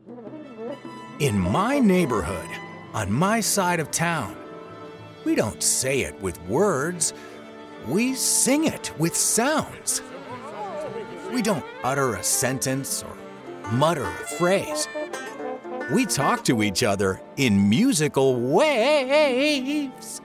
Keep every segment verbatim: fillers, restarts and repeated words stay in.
In my neighborhood, on my side of town, we don't say it with words, we sing it with sounds. We don't utter a sentence or mutter a phrase. We talk to each other in musical waves.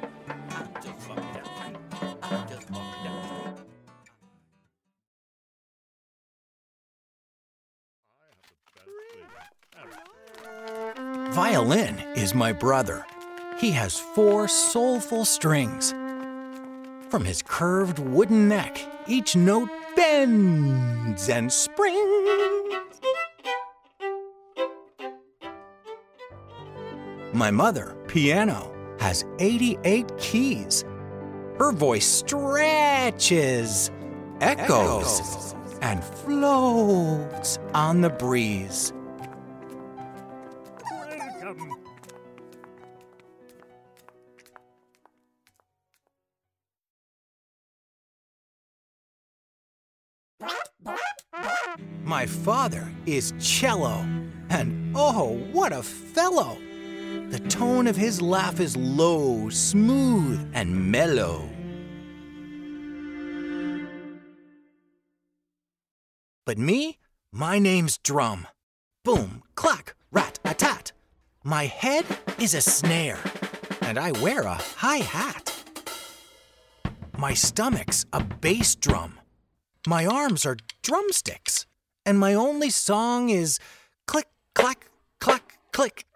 Violin is my brother. He has four soulful strings. From his curved wooden neck, each note bends and springs. My mother, piano, has eighty-eight keys. Her voice stretches, echoes, and floats on the breeze. My father is cello, and oh, what a fellow! The tone of his laugh is low, smooth, and mellow. But me, my name's Drum. Boom, clack, rat-a-tat. My head is a snare, and I wear a high hat. My stomach's a bass drum. My arms are drumsticks, and my only song is click, clack, clack, click.